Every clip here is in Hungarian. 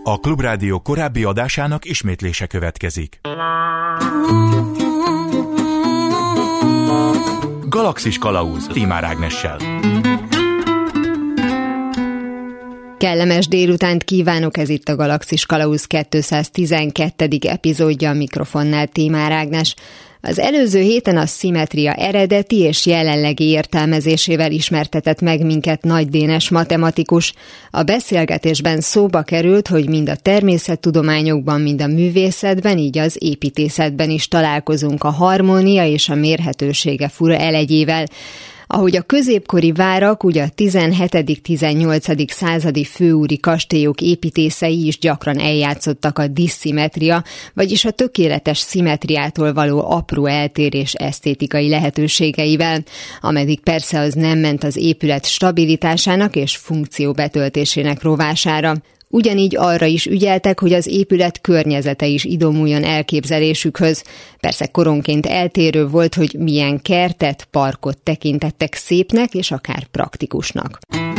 A Klubrádió korábbi adásának ismétlése következik. Galaxis kalauz Tímár Ágnessel. Kellemes délutánt kívánok, ez itt a Galaxis kalauz 212. epizódja, a mikrofonnál Tímár Ágnes. Az előző héten a szimmetria eredeti és jelenlegi értelmezésével ismertetett meg minket Nagy Dénes matematikus. A beszélgetésben szóba került, hogy mind a természettudományokban, mind a művészetben, így az építészetben is találkozunk a harmónia és a mérhetősége fura elegyével. Ahogy a középkori várak, ugye a 17.-18. századi főúri kastélyok építészei is gyakran eljátszottak a disszimmetria, vagyis a tökéletes szimmetriától való apró eltérés esztétikai lehetőségeivel, ameddig persze az nem ment az épület stabilitásának és funkció betöltésének rovására. Ugyanígy arra is ügyeltek, hogy az épület környezete is idomuljon elképzelésükhöz. Persze koronként eltérő volt, hogy milyen kertet, parkot tekintettek szépnek és akár praktikusnak.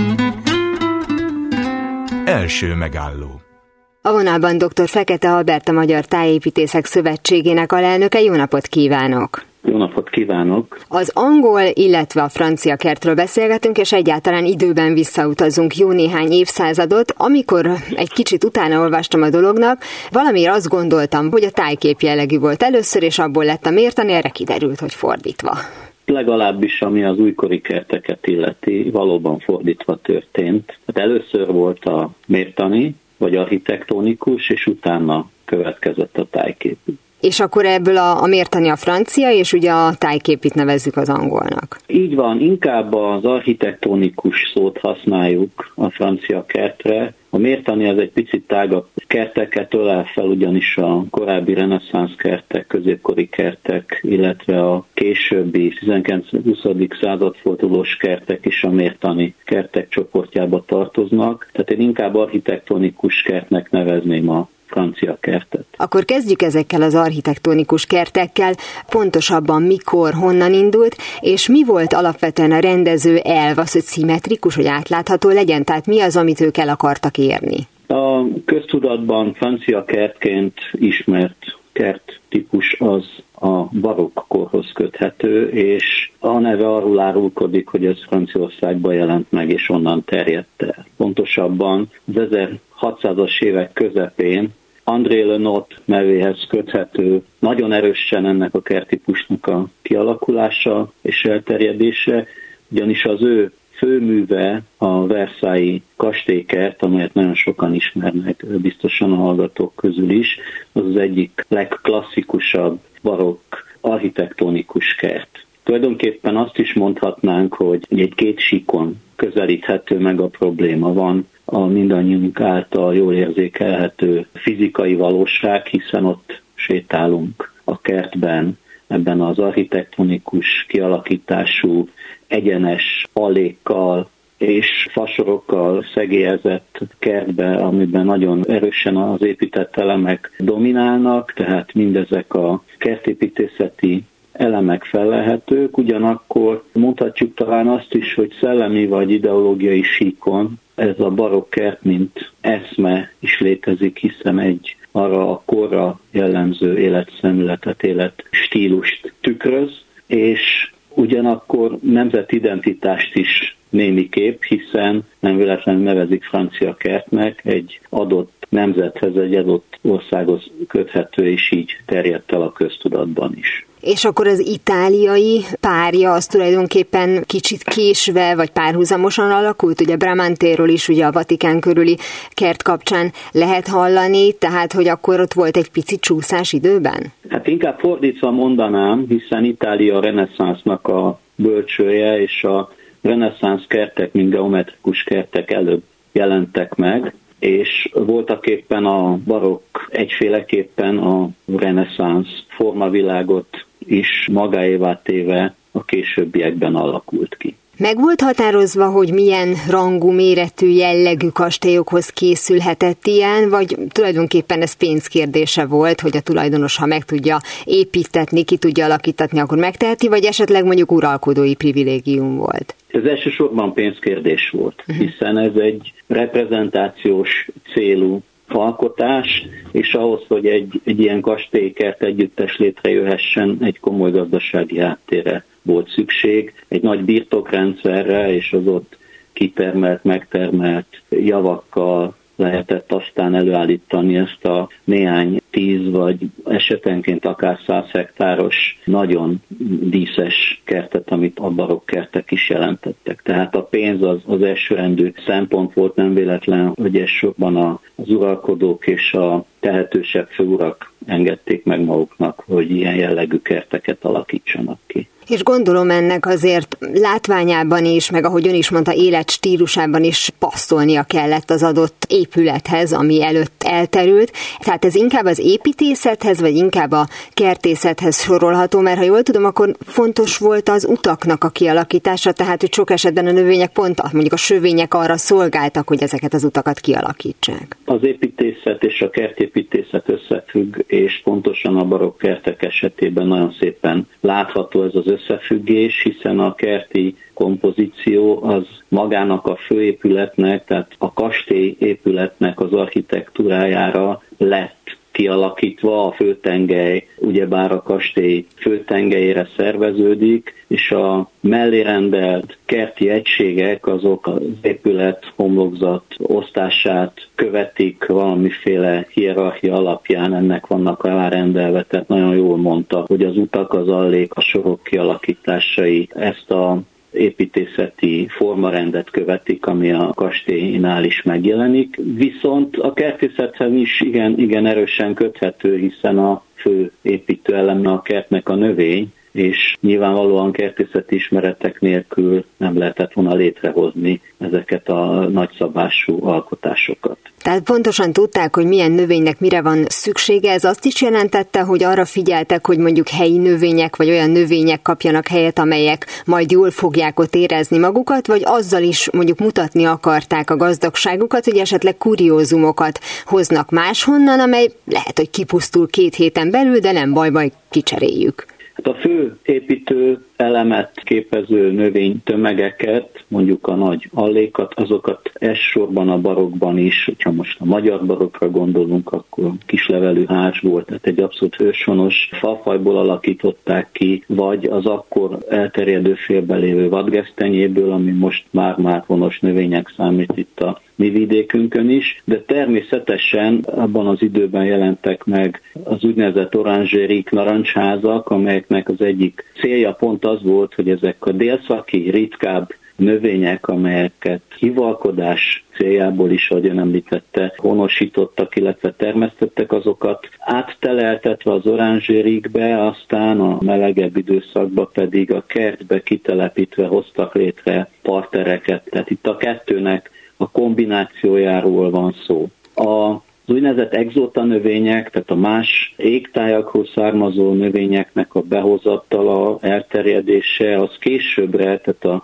Első megálló. A vonalban dr. Fekete Albert, a Magyar Tájépítészek Szövetségének alelnöke. Jó napot kívánok! Jó napot kívánok! Az angol, illetve a francia kertről beszélgetünk, és egyáltalán időben visszautazunk jó néhány évszázadot. Amikor egy kicsit utána olvastam a dolognak, valamiért azt gondoltam, hogy a tájkép jellegű volt először, és abból lett a mértani, erre kiderült, hogy fordítva. Legalábbis, ami az újkori kerteket illeti, valóban fordítva történt. Hát először volt a mértani, vagy architektonikus, és utána következett a tájkép. És akkor ebből a mértani a francia, és ugye a tájképit nevezzük az angolnak. Így van, inkább az architektonikus szót használjuk a francia kertre. A mértani az egy picit tágabb kerteket ölel fel, ugyanis a korábbi reneszánsz kertek, középkori kertek, illetve a későbbi 19-20. Századfordulós kertek is a mértani kertek csoportjába tartoznak. Tehát én inkább architektonikus kertnek nevezném a francia kertet. Akkor kezdjük ezekkel az architektonikus kertekkel, pontosabban mikor, honnan indult, és mi volt alapvetően a rendező elv, az, hogy szimmetrikus, hogy átlátható legyen, tehát mi az, amit ők el akartak érni? A köztudatban francia kertként ismert kerttípus az a barokk korhoz köthető, és a neve arról árulkodik, hogy ez Franciaországban jelent meg, és onnan terjedt el. Pontosabban az 1600-as évek közepén André Le Nôtre nevéhez köthető nagyon erősen ennek a kerttípusnak a kialakulása és elterjedése, ugyanis az ő főműve a Versailles kastélykert, amelyet nagyon sokan ismernek, biztosan a hallgatók közül is, az az egyik legklasszikusabb barokk architektonikus kert. Tulajdonképpen azt is mondhatnánk, hogy egy két síkon közelíthető meg a probléma. Van a mindannyiunk által jól érzékelhető fizikai valóság, hiszen ott sétálunk a kertben, ebben az architektonikus kialakítású, egyenes allékkal és fasorokkal szegélyezett kertbe, amiben nagyon erősen az épített elemek dominálnak, tehát mindezek a kertépítészeti elemek fellelhetők, ugyanakkor mondhatjuk talán azt is, hogy szellemi vagy ideológiai síkon ez a barokk kert, mint eszme is létezik, hiszen egy arra a korra jellemző életszemléletet, életstílust tükröz, és ugyanakkor nemzetidentitást is némiképp, hiszen nem véletlenül nevezik francia kertnek, egy adott nemzethez, egy adott országhoz köthető, és így terjedt el a köztudatban is. És akkor az itáliai párja az tulajdonképpen kicsit késve, vagy párhuzamosan alakult? Ugye Bramantéról is ugye a Vatikán körüli kert kapcsán lehet hallani, tehát hogy akkor ott volt egy pici csúszás időben? Hát inkább fordítva mondanám, hiszen Itália a reneszánsznak a bölcsője, és a reneszánsz kertek, mint geometrikus kertek előbb jelentek meg, és voltaképpen a barokk egyféleképpen a reneszánsz formavilágot is magáévá téve a későbbiekben alakult ki. Meg volt határozva, hogy milyen rangú, méretű, jellegű kastélyokhoz készülhetett ilyen, vagy tulajdonképpen ez pénzkérdése volt, hogy a tulajdonos, ha meg tudja építetni, ki tudja alakítatni, akkor megteheti, vagy esetleg mondjuk uralkodói privilégium volt? Ez elsősorban pénzkérdés volt, hiszen ez egy reprezentációs célú alkotás, és ahhoz, hogy egy ilyen kastélykert együttes létrejöhessen, egy komoly gazdasági háttérre volt szükség, egy nagy birtokrendszerre, és az ott kitermelt, megtermelt javakkal lehetett aztán előállítani ezt a néhány 10 vagy esetenként akár 100 hektáros nagyon díszes kertet, amit a barokk kertek is jelentettek. Tehát a pénz az elsőrendű szempont volt, nem véletlen, hogy elsősorban az uralkodók és a tehetősebb főurak engedték meg maguknak, hogy ilyen jellegű kerteket alakítsanak ki. És gondolom ennek azért látványában is, meg ahogy ön is mondta, életstílusában is passzolnia kellett az adott épülethez, ami előtt elterült. Tehát ez inkább az építészethez, vagy inkább a kertészethez sorolható, mert ha jól tudom, akkor fontos volt az utaknak a kialakítása, tehát hogy sok esetben a növények pont, mondjuk a sövények arra szolgáltak, hogy ezeket az utakat kialakítsák. Az építészet és a kertépítészet összefügg, és pontosan a barokk kertek esetében nagyon szépen látható ez az összefüggés, hiszen a kerti kompozíció az magának a főépületnek, tehát a kastély épületnek az architektúrájára lett kialakítva, a főtengely ugyebár a kastély főtengelyére szerveződik, és a mellé rendelt kerti egységek azok az épület homlokzat osztását követik valamiféle hierarchia alapján, ennek vannak alárendelve, tehát nagyon jól mondta, hogy az utak, az allék, a sorok kialakításai ezt a építészeti formarendet követik, ami a kastélynál is megjelenik. Viszont a kertészethez is igen erősen köthető, hiszen a fő építőeleme a kertnek a növény, és nyilvánvalóan kertészeti ismeretek nélkül nem lehetett volna létrehozni ezeket a nagyszabású alkotásokat. Tehát pontosan tudták, hogy milyen növénynek mire van szüksége. Ez azt is jelentette, hogy arra figyeltek, hogy mondjuk helyi növények, vagy olyan növények kapjanak helyet, amelyek majd jól fogják ott érezni magukat, vagy azzal is mondjuk mutatni akarták a gazdagságukat, hogy esetleg kuriózumokat hoznak máshonnan, amely lehet, hogy kipusztul 2 héten belül, de nem baj, kicseréljük. A fő építő elemet képező növénytömegeket, mondjuk a nagy allékat, azokat elsősorban a barokkban is, hogyha most a magyar barokkra gondolunk, akkor kislevelű hársból, tehát egy abszolút őshonos fafajból alakították ki, vagy az akkor elterjedő félben lévő vadgesztenyéből, ami most már honos növények számít itt a mi vidékünkön is, de természetesen abban az időben jelentek meg az úgynevezett oranzsérik, narancsházak, amelyeknek az egyik célja pont az volt, hogy ezek a délszaki, ritkább növények, amelyeket hivalkodás céljából is, ahogy ön említette, honosítottak, illetve termesztettek, azokat átteleltetve az oranzsérikbe, aztán a melegebb időszakban pedig a kertbe kitelepítve hoztak létre partereket. Tehát itt a kettőnek a kombinációjáról van szó. Az úgynevezett exóta növények, tehát a más égtájakhoz származó növényeknek a behozatala, elterjedése, az későbbre, tehát a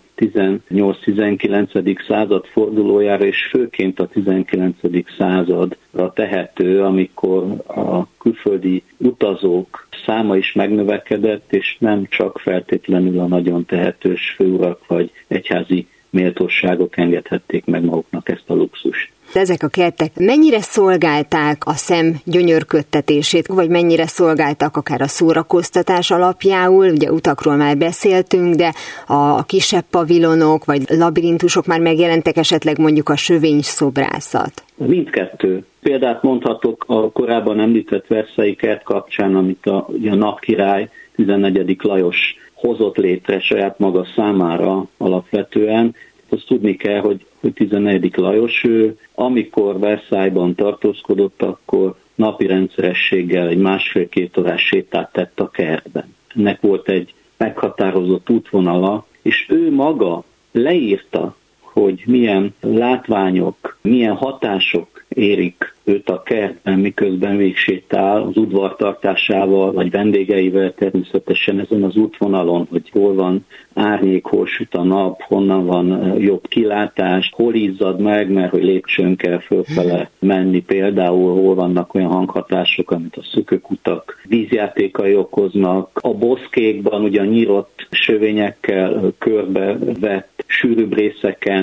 18-19. század fordulójára, és főként a 19. századra tehető, amikor a külföldi utazók száma is megnövekedett, és nem csak feltétlenül a nagyon tehetős főurak vagy egyházi méltóságok engedhették meg maguknak ezt a luxust. Ezek a kertek mennyire szolgálták a szem gyönyörködtetését, vagy mennyire szolgáltak akár a szórakoztatás alapjául? Ugye utakról már beszéltünk, de a kisebb pavilonok vagy labirintusok már megjelentek, esetleg mondjuk a sövényszobrászat? Mindkettő. Példát mondhatok a korábban említett Versailles kert kapcsán, amit a napkirály 14. Lajos hozott létre saját maga számára alapvetően. Azt tudni kell, hogy 14. Lajos ő, amikor Versailles-ban tartózkodott, akkor napi rendszerességgel egy 1,5-2 órás sétát tett a kertben. Ennek volt egy meghatározott útvonala, és ő maga leírta, hogy milyen látványok, milyen hatások érik őt a kertben, miközben végsétál az udvartartásával, vagy vendégeivel természetesen ezen az útvonalon, hogy hol van árnyék, hol süt a nap, honnan van jobb kilátás, hol izzad meg, mert hogy lépcsőn kell fölfele menni, például hol vannak olyan hanghatások, amit a szökőkutak vízjátékai okoznak. A boszkékban ugye a nyírt sövényekkel körbevett sűrűbb részeken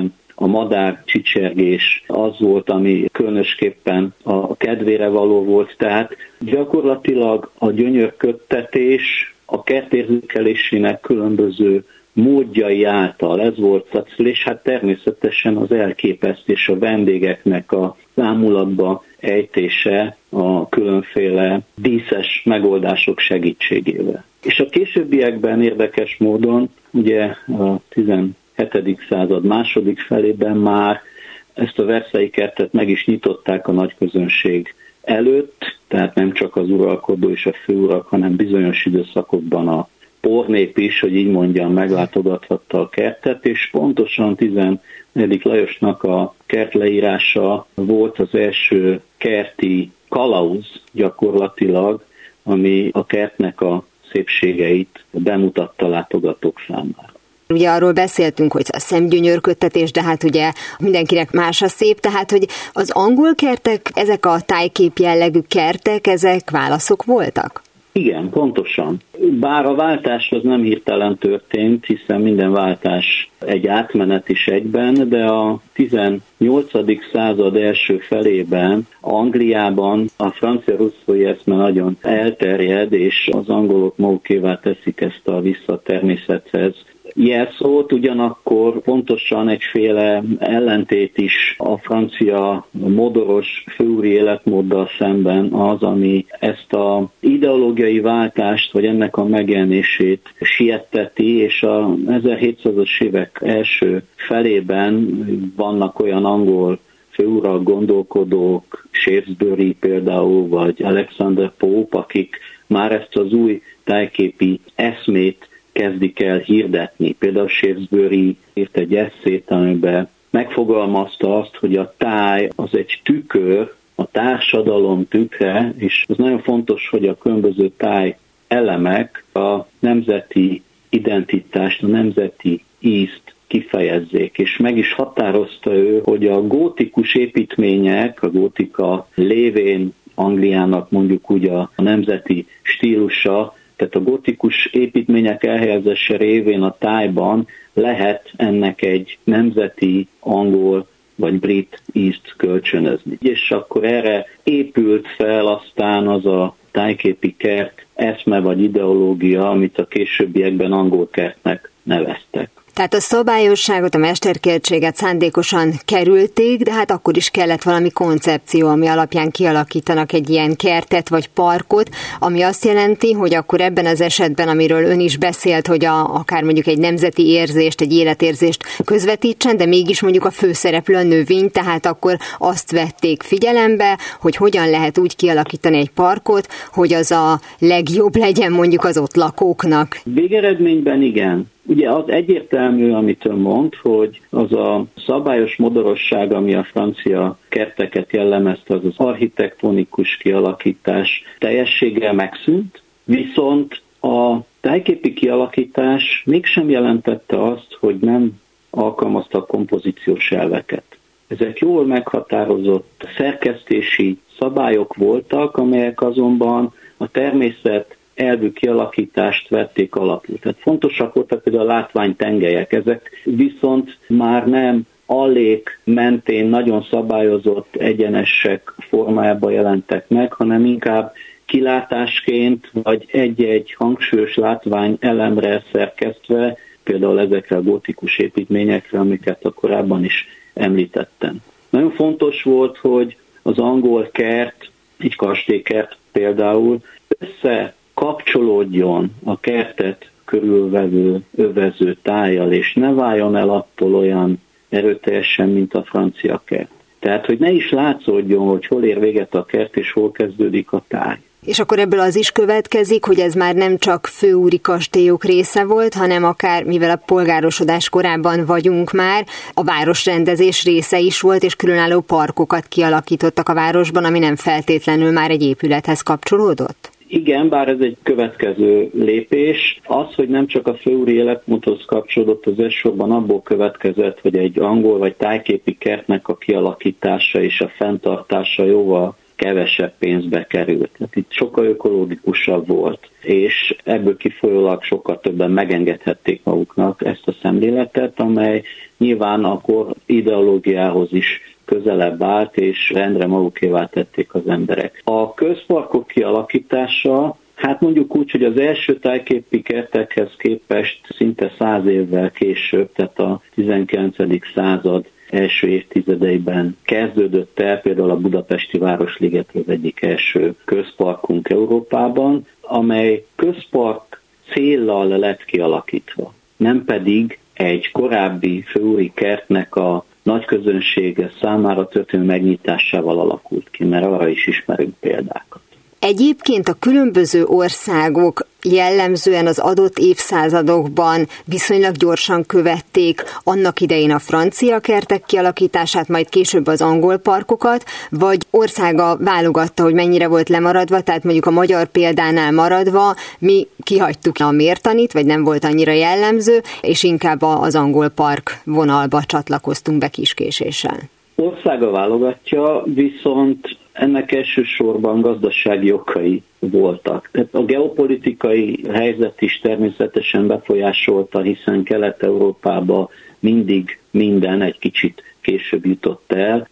a madár csicsergés az volt, ami különösképpen a kedvére való volt. Tehát gyakorlatilag a gyönyörködtetés a kertérzékelésének különböző módjai által ez volt a cél, és hát természetesen az elképesztés a vendégeknek a ámulatba ejtése a különféle díszes megoldások segítségével. És a későbbiekben érdekes módon, ugye a 17. század második felében már ezt a Versailles kertet meg is nyitották a nagyközönség előtt, tehát nem csak az uralkodó és a főurak, hanem bizonyos időszakokban a pornép is, hogy így mondjam, meglátogathatta a kertet, és pontosan 14. Lajosnak a kertleírása volt az első kerti kalauz gyakorlatilag, ami a kertnek a szépségeit bemutatta látogatók számára. Ugye arról beszéltünk, hogy a szemgyönyörködtetés, de hát ugye mindenkinek más a szép, tehát hogy az angol kertek, ezek a tájkép jellegű kertek, ezek válaszok voltak? Igen, pontosan. Bár a váltás az nem hirtelen történt, hiszen minden váltás egy átmenet is egyben, de a 18. század első felében Angliában a francia russzói eszme nagyon elterjed, és az angolok magukévá teszik ezt a vissza természethez jelszót, ugyanakkor pontosan egyféle ellentét is a francia modoros főúri életmóddal szemben az, ami ezt az ideológiai váltást, vagy ennek a megjelenését sietteti, és a 1700-as évek első felében vannak olyan angol főurak, gondolkodók, Shrewsbury például, vagy Alexander Pope, akik már ezt az új tájképi eszmét kezdik el hirdetni. Például Shrewsbury írt egy esszét, amiben megfogalmazta azt, hogy a táj az egy tükör, a társadalom tükre, és ez nagyon fontos, hogy a különböző táj elemek a nemzeti identitást, a nemzeti ízt kifejezzék, és meg is határozta ő, hogy a gótikus építmények, a gótika lévén Angliának mondjuk úgy a nemzeti stílusa, tehát a gótikus építmények elhelyezése révén a tájban lehet ennek egy nemzeti angol vagy brit ízt kölcsönözni. És akkor erre épült fel aztán az a tájképi kert eszme vagy ideológia, amit a későbbiekben angol kertnek neveztek. Tehát a szabályosságot, a mesterkéltséget szándékosan kerülték, de hát akkor is kellett valami koncepció, ami alapján kialakítanak egy ilyen kertet vagy parkot, ami azt jelenti, hogy akkor ebben az esetben, amiről ön is beszélt, hogy akár mondjuk egy nemzeti érzést, egy életérzést közvetítsen, de mégis mondjuk a főszereplő a növény, tehát akkor azt vették figyelembe, hogy hogyan lehet úgy kialakítani egy parkot, hogy az a legjobb legyen mondjuk az ott lakóknak. Végeredményben igen. Ugye az egyértelmű, amit ön mond, hogy az a szabályos modorosság, ami a francia kerteket jellemezte, az az architektonikus kialakítás teljességgel megszűnt, viszont a tájképi kialakítás mégsem jelentette azt, hogy nem alkalmazta a kompozíciós elveket. Ezek jól meghatározott szerkesztési szabályok voltak, amelyek azonban a természet elvű kialakítást vették alapul. Tehát fontosak voltak például a látványtengelyek, ezek viszont már nem allék mentén nagyon szabályozott egyenesek formájában jelentek meg, hanem inkább kilátásként vagy egy-egy hangsúlyos látvány elemre szerkesztve, például ezekre a gótikus építményekre, amiket a korábban is említettem. Nagyon fontos volt, hogy az angol kert, egy kastélykert például, kapcsolódjon a kertet körülvevő, övező tájjal, és ne váljon el attól olyan erőteljesen, mint a francia kert. Tehát, hogy ne is látszódjon, hogy hol ér véget a kert, és hol kezdődik a táj. És akkor ebből az is következik, hogy ez már nem csak főúri kastélyok része volt, hanem akár, mivel a polgárosodás korában vagyunk már, a városrendezés része is volt, és különálló parkokat kialakítottak a városban, ami nem feltétlenül már egy épülethez kapcsolódott? Igen, bár ez egy következő lépés. Az, hogy nem csak a főúri életmódhoz kapcsolódott, az elsősorban abból következett, hogy egy angol vagy tájképi kertnek a kialakítása és a fenntartása jóval kevesebb pénzbe került. Tehát itt sokkal ökológikusabb volt, és ebből kifolyólag sokkal többen megengedhették maguknak ezt a szemléletet, amely nyilván akkor ideológiához is közelebb állt, és rendre magukévá tették az emberek. A közparkok kialakítása, hát mondjuk úgy, hogy az első tájképi kertekhez képest szinte 100 évvel később, tehát a 19. század első évtizedeiben kezdődött el például a budapesti Városliget az egyik első közparkunk Európában, amely közpark céllal lett kialakítva, nem pedig egy korábbi főúri kertnek a nagy közönsége számára történő megnyitásával alakult ki, mert arra is ismerünk példákat. Egyébként a különböző országok jellemzően az adott évszázadokban viszonylag gyorsan követték annak idején a francia kertek kialakítását, majd később az angol parkokat, vagy országa válogatta, hogy mennyire volt lemaradva, tehát mondjuk a magyar példánál maradva mi kihagytuk a mértanit, vagy nem volt annyira jellemző, és inkább az angol park vonalba csatlakoztunk be kiskéséssel. Országa válogatja, viszont ennek elsősorban gazdasági okai voltak. Tehát a geopolitikai helyzet is természetesen befolyásolta, hiszen Kelet-Európába mindig minden egy kicsit később jutott el.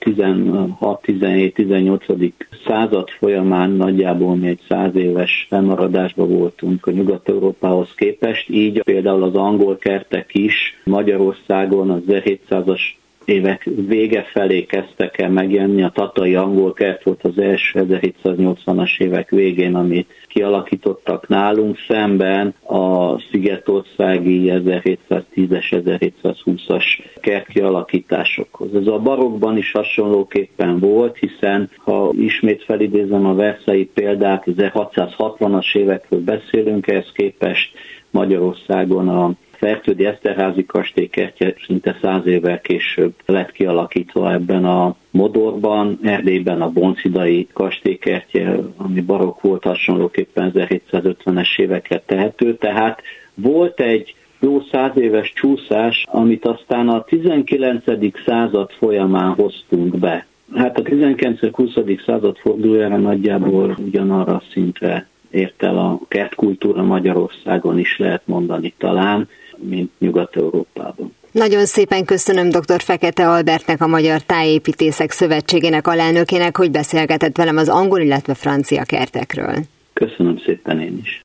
16-17-18. század folyamán nagyjából mi egy 100 éves lemaradásban voltunk a Nyugat-Európához képest, így például az angol kertek is Magyarországon az 1700-as évek vége felé kezdtek el megjelenni. A tatai angol kert volt az első 1780-as évek végén, amit kialakítottak nálunk, szemben a szigetországi 1710-es, 1720-as kertkialakításokhoz. Ez a barokkban is hasonlóképpen volt, hiszen ha ismét felidézem a versailles példát, 1660-as évekről beszélünk, ehhez képest Magyarországon a Fertődi Eszterházy kastélykertje szinte 100 évvel később lett kialakítva ebben a modorban. Erdélyben a Boncidai kastélykertje, ami barokk volt, hasonlóképpen 1750-es évekre tehető. Tehát volt egy jó 100 éves csúszás, amit aztán a 19. század folyamán hoztunk be. Hát a 19.-20. század fordulójára nagyjából ugyanarra a szintre ért el a kertkultúra Magyarországon is, lehet mondani talán, mint Nyugat-Európában. Nagyon szépen köszönöm dr. Fekete Albertnek, a Magyar Tájépítészek Szövetségének alelnökének, hogy beszélgetett velem az angol, illetve francia kertekről. Köszönöm szépen én is.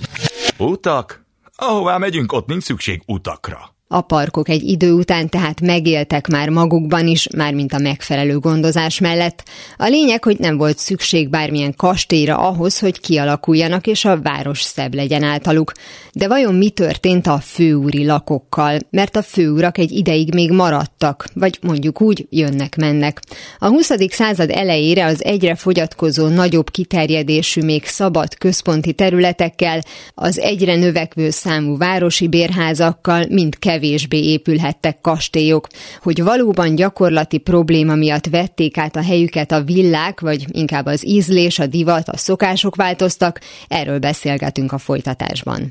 Utak? Ahová megyünk, ott nincs szükség utakra. A parkok egy idő után tehát megéltek már magukban is, mármint a megfelelő gondozás mellett. A lényeg, hogy nem volt szükség bármilyen kastélyra ahhoz, hogy kialakuljanak és a város szebb legyen általuk. De vajon mi történt a főúri lakokkal? Mert a főurak egy ideig még maradtak, vagy mondjuk úgy jönnek-mennek. A 20. század elejére az egyre fogyatkozó nagyobb kiterjedésű, még szabad központi területekkel, az egyre növekvő számú városi bérházakkal mind kevésbé épülhettek kastélyok, hogy valóban gyakorlati probléma miatt vették át a helyüket a villák, vagy inkább az ízlés, a divat, a szokások változtak, erről beszélgetünk a folytatásban.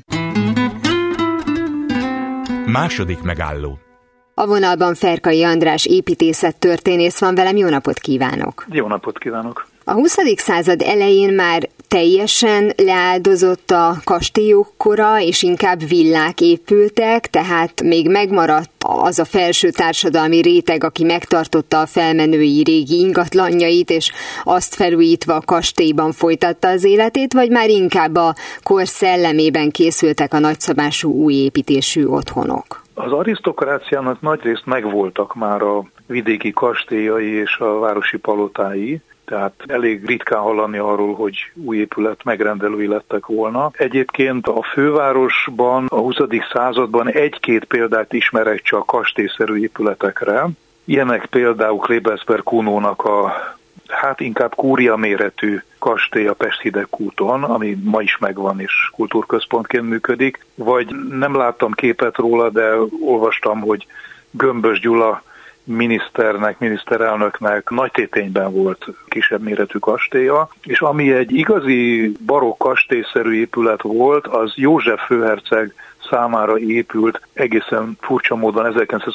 Második megálló. A vonalban Ferkai András építészettörténész van velem, jó napot kívánok! Jó napot kívánok! A 20. század elején már teljesen leáldozott a kastélyok kora, és inkább villák épültek, tehát még megmaradt az a felső társadalmi réteg, aki megtartotta a felmenői régi ingatlanjait, és azt felújítva a kastélyban folytatta az életét, vagy már inkább a kor szellemében készültek a nagyszabású új építésű otthonok? Az arisztokráciának nagyrészt megvoltak már a vidéki kastélyai és a városi palotái, tehát elég ritkán hallani arról, hogy új épület megrendelői lettek volna. Egyébként a fővárosban a 20. században egy-két példát ismerek csak kastélyszerű épületekre. Ilyenek például Klebersberg Kunónak a inkább kúria méretű kastély a Pest-Hidegkúton, ami ma is megvan és kultúrközpontként működik. Vagy nem láttam képet róla, de olvastam, hogy Gömbös Gyula miniszterelnöknek Nagytétényben volt kisebb méretű kastélya, és ami egy igazi barokk kastélyszerű épület volt, az József főherceg számára épült egészen furcsa módon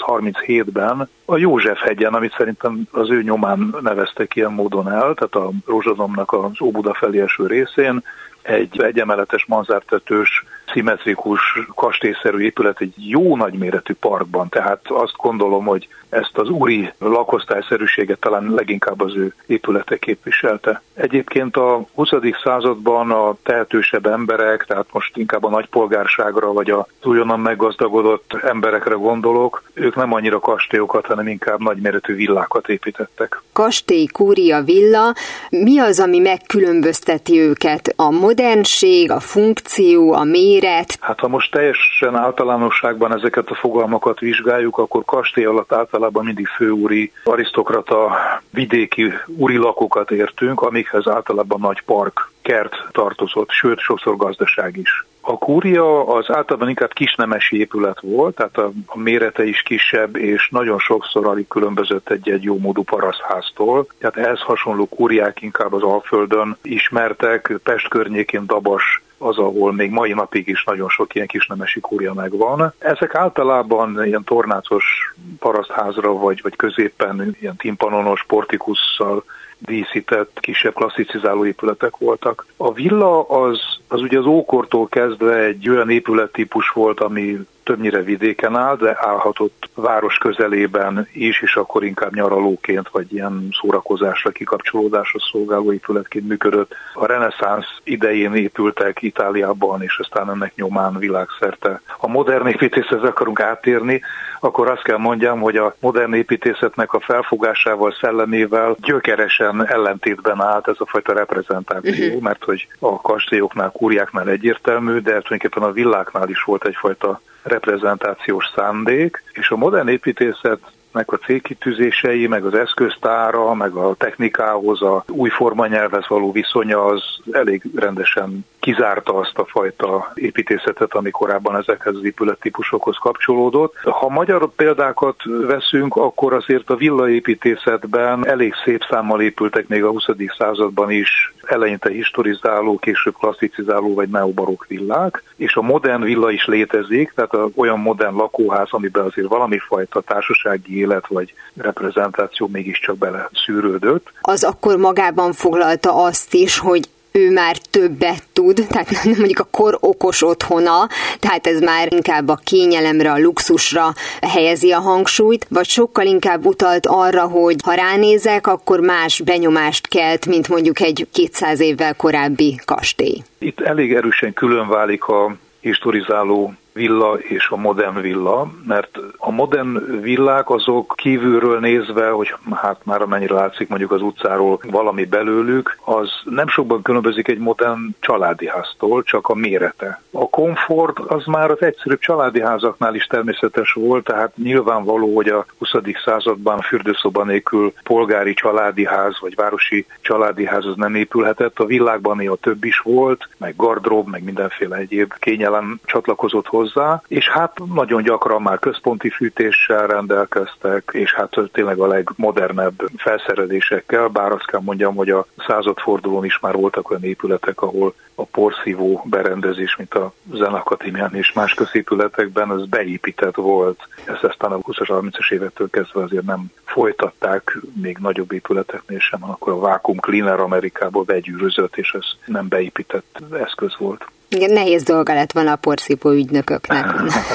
1937-ben a József-hegyen, amit szerintem az ő nyomán neveztek ilyen módon el, tehát a Rózsadomnak az Óbuda felé eső részén, egy egyemeletes manzártetős, szimmetrikus, kastélyszerű épület egy jó nagyméretű parkban. Tehát azt gondolom, hogy ezt az úri lakosztályszerűséget talán leginkább az ő épülete képviselte. Egyébként a 20. században a tehetősebb emberek, tehát most inkább a nagypolgárságra vagy az újonnan meggazdagodott emberekre gondolok, ők nem annyira kastélyokat, hanem inkább nagyméretű villákat építettek. Kastély, kúria, villa, mi az, ami megkülönbözteti őket? A modernség, a funkció, a méret? Hát ha most teljesen általánosságban ezeket a fogalmakat vizsgáljuk, akkor kastély alatt általában mindig főúri, arisztokrata, vidéki úri lakókat értünk, amikhez általában nagy park, kert tartozott, sőt sokszor gazdaság is. A kúria az általában inkább kisnemesi épület volt, tehát a mérete is kisebb, és nagyon sokszor alig különbözött egy jómódú parasztháztól. Tehát ehhez hasonló kúriák inkább az Alföldön ismertek, Pest környékén Dabas az, ahol még mai napig is nagyon sok ilyen kisnemesi kúria megvan. Ezek általában ilyen tornácos parasztházra, vagy középen ilyen timpanonos portikusszal díszített, kisebb klasszicizáló épületek voltak. A villa az ugye az ókortól kezdve egy olyan épülettípus volt, ami többnyire vidéken áll, de állhatott város közelében is, és akkor inkább nyaralóként, vagy ilyen szórakozásra, kikapcsolódásra szolgáló épületként működött. A reneszánsz idején épültek Itáliában, és aztán ennek nyomán világszerte. A modern építészethez akarunk áttérni, akkor azt kell mondjam, hogy a modern építészetnek a felfogásával, szellemével gyökeresen ellentétben állt ez a fajta reprezentáció, mert hogy a kastélyoknál, kúriáknál egyértelmű, de tulajdonképpen a villáknál is volt egyfajta reprezentációs szándék, és a modern építészetnek a célkitűzései, meg az eszköztára, meg a technikához, a új formanyelvhez való viszonya az elég rendesen kizárta azt a fajta építészetet, ami korábban ezekhez az épülettípusokhoz kapcsolódott. Ha magyar példákat veszünk, akkor azért a villaépítészetben elég szép számmal épültek még a 20. században is eleinte historizáló, később klasszicizáló vagy neobarokk villák, és a modern villa is létezik, tehát olyan modern lakóház, amiben azért valami fajta társasági élet vagy reprezentáció mégiscsak bele szűrődött. Az akkor magában foglalta azt is, hogy ő már többet tud, tehát mondjuk a kor okos otthona, tehát ez már inkább a kényelemre, a luxusra helyezi a hangsúlyt, vagy sokkal inkább utalt arra, hogy ha ránézek, akkor más benyomást kelt, mint mondjuk egy 200 évvel korábbi kastély. Itt elég erősen különválik a historizáló villa és a modern villa, mert a modern villák azok kívülről nézve, hogy hát már amennyire látszik mondjuk az utcáról valami belőlük, az nem sokban különbözik egy modern családi háztól, csak a mérete. A komfort az már az egyszerűbb családi házaknál is természetes volt, tehát nyilvánvaló, hogy a 20. században fürdőszoba nélkül polgári családi ház vagy városi családi ház az nem épülhetett. A villákban néha több is volt, meg gardrób, meg mindenféle egyéb kényelem csatlakozott hozzá, és hát nagyon gyakran már központi fűtéssel rendelkeztek, és hát tényleg a legmodernebb felszerelésekkel, bár azt kell mondjam, hogy a századfordulón is már voltak olyan épületek, ahol a porszívó berendezés, mint a Zenakadémián és más középületekben, az beépített volt. Ezt aztán a 20-as, 30-as évektől kezdve azért nem folytatták, még nagyobb épületeknél sem, akkor a vacuum cleaner Amerikából begyűrözött, és ez nem beépített eszköz volt. Igen, nehéz dolga lett volna a porszívó ügynököknek.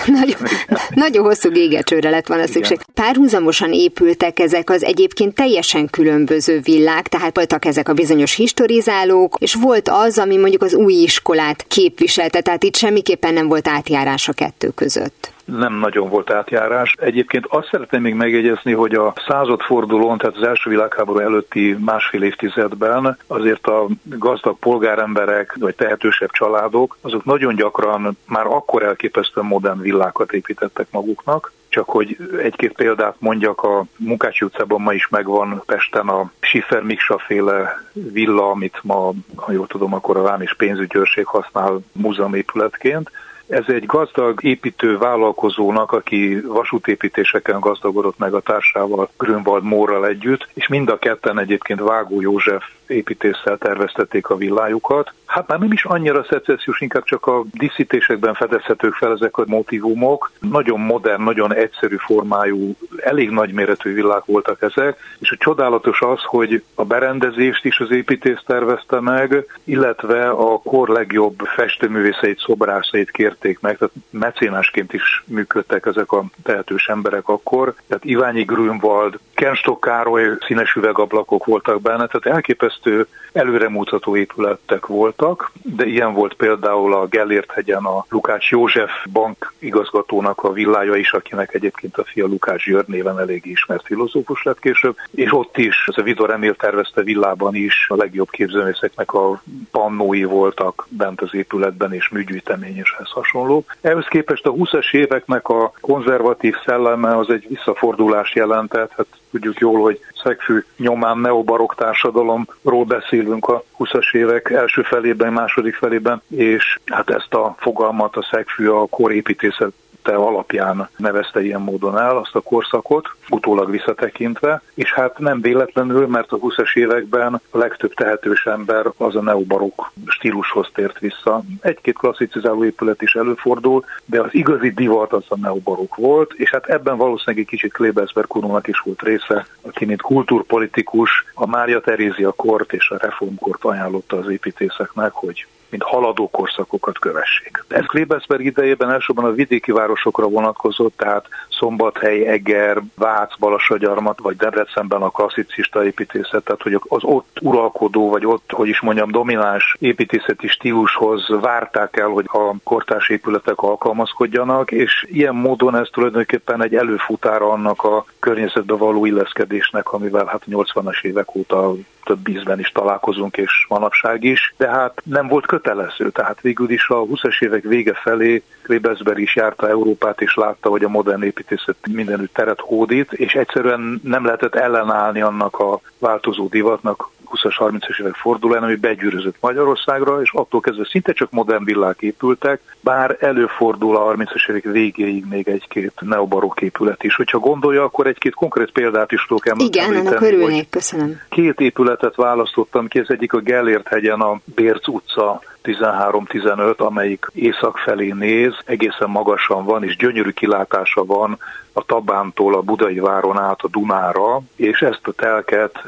Nagyon hosszú gégecsőre lett volna szükség. Párhuzamosan épültek ezek az egyébként teljesen különböző villák, tehát voltak ezek a bizonyos historizálók, és volt az, ami mondjuk az új iskolát képviselte, tehát itt semmiképpen nem volt átjárás a kettő között. Nem nagyon volt átjárás. Egyébként azt szeretném még megjegyezni, hogy a századfordulón, tehát az első világháború előtti másfél évtizedben azért a gazdag polgáremberek, vagy tehetősebb családok, azok nagyon gyakran már akkor elképesztően modern villákat építettek maguknak. Csak hogy egy-két példát mondjak, a Munkácsi utcában ma is megvan Pesten a Schiffer Miksa féle villa, amit ma, ha jól tudom, akkor a Vám és pénzügyőrség használ múzeumépületként. Ez egy gazdag építő vállalkozónak, aki vasútépítéseken gazdagodott meg a társával, Grünwald Mohrral együtt, és mind a ketten egyébként Vágó József építéssel terveztették a villájukat. Hát már nem is annyira szecessziós, inkább csak a díszítésekben fedezhetők fel ezek a motívumok. Nagyon modern, nagyon egyszerű formájú, elég nagyméretű villák voltak ezek, és a csodálatos az, hogy a berendezést is az építész tervezte meg, illetve a kor legjobb festőművészeit, szobrászait kérték meg, tehát mecénásként is működtek ezek a tehetős emberek akkor. Tehát Iványi Grünwald, Kenstok Károly színes üvegablakok voltak benne, tehát elképesztő előremutató épületek voltak, de ilyen volt például a Gellért-hegyen a Lukács József bank igazgatónak a villája is, akinek egyébként a fia Lukács György néven elég ismert filozófus lett később, és ott is, ez a Vidor Emil tervezte villában is a legjobb képzőművészeknek a pannói voltak bent az épületben, és műgyűjtemény és ez hasonló. Ehhez képest a 20-as éveknek a konzervatív szelleme az egy visszafordulás jelentett, hát tudjuk jól, hogy Szegfű nyomán neobarokk társadalomról beszélünk a 20-as évek első felében, második felében, és hát ezt a fogalmat a Szegfű a korépítészet alapján nevezte ilyen módon el azt a korszakot, utólag visszatekintve, és hát nem véletlenül, mert a 20-as években a legtöbb tehetős ember az a neobarokk stílushoz tért vissza. Egy-két klasszicizáló épület is előfordul, de az igazi divat az a neobarokk volt, és hát ebben valószínűleg egy kicsit Klebersberg Kunónak is volt része, aki mint kultúrpolitikus a Mária Terézia kort és a reformkort ajánlotta az építészeknek, hogy mint haladó korszakokat kövessék. Ez Klebersberg idejében elsősorban a vidéki városokra vonatkozott, tehát Szombathely, Eger, Vác, Balassagyarmat, vagy Debrecenben a klasszicista építészet, tehát hogy az ott uralkodó, vagy ott, hogy is mondjam, domináns építészeti stílushoz várták el, hogy a kortárs épületek alkalmazkodjanak, és ilyen módon ez tulajdonképpen egy előfutára annak a környezetbe való illeszkedésnek, amivel hát a 80-as évek óta több ízben is találkozunk, és manapság is, de hát nem volt kötelező, tehát végül is a 20-as évek vége felé Klebersberg is járta Európát, és látta, hogy a modern építészet mindenütt teret hódít, és egyszerűen nem lehetett ellenállni annak a változó divatnak, 20-as, 30-as évek fordulóan, ami begyűrözött Magyarországra, és attól kezdve szinte csak modern villák épültek, bár előfordul a 30-as évek végéig még egy-két neobarokk épület is. Hogyha gondolja, akkor egy-két konkrét példát is tudok említeni. Igen, annak örülnék, köszönöm. Két épületet választottam ki, ez egyik a Gellért-hegyen a Bérc utca 13-15, amelyik észak felé néz, egészen magasan van, és gyönyörű kilátása van a Tabántól a Budai váron át a Dunára, és ezt a telket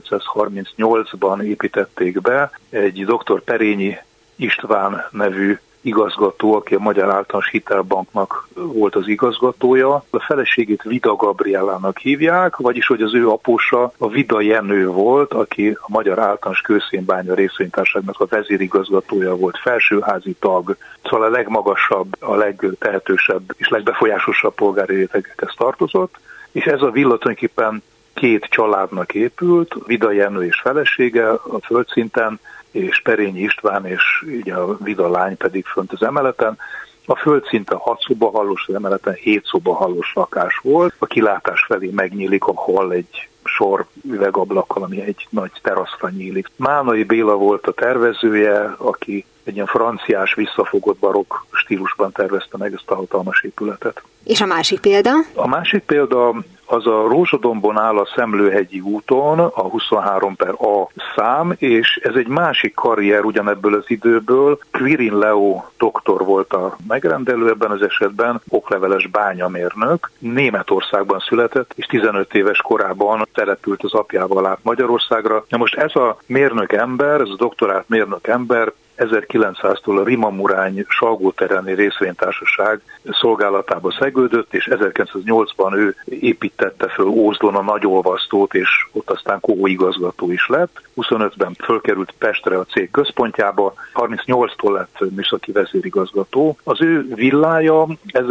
1938-ban építették be. Egy dr. Perényi István nevű igazgató, aki a Magyar Általános Hitelbanknak volt az igazgatója. A feleségét Vida Gabriellának hívják, vagyis hogy az ő apósa a Vida Jenő volt, aki a Magyar Általános Kőszénbánya részvénytársaságnak a vezérigazgatója volt, felsőházi tag, szóval a legmagasabb, a legtehetősebb és legbefolyásosabb polgári rétegekhez tartozott, és ez a villa tulajdonképpen két családnak épült, Vida Jenő és felesége a földszinten, és Perényi István, és ugye a Vida lány pedig fönt az emeleten. A földszinten 6 szobahallós, az emeleten 7 szobahallós lakás volt. A kilátás felé megnyílik a hall egy sor üvegablakkal, ami egy nagy teraszra nyílik. Málnai Béla volt a tervezője, aki egy ilyen franciás, visszafogott barokk stílusban tervezte meg ezt a hatalmas épületet. És a másik példa? A másik példa az a Rózsadombon áll a Szemlőhegyi úton, a 23/A szám, és ez egy másik karrier ugyanebből az időből. Quirin Leo doktor volt a megrendelő ebben az esetben, okleveles bányamérnök. Németországban született, és 15 éves korában települt az apjával át Magyarországra. Na most ez a mérnök ember, ez a doktorált mérnök ember 1900-tól a Rimamurány Salgótereni részvénytársaság szolgálatába szegődött, és 1908-ban ő építette föl Ózdon a nagyolvasztót, és ott aztán kóigazgató is lett. 25-ben fölkerült Pestre a cég központjába, 38-tól lett műszaki vezérigazgató. Az ő villája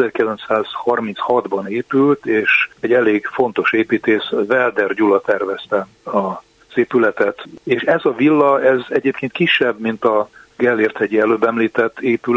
1936-ban épült, és egy elég fontos építész, Welder Gyula tervezte az épületet. És ez a villa, ez egyébként kisebb, mint a Gellért-hegyi előbb említett épület,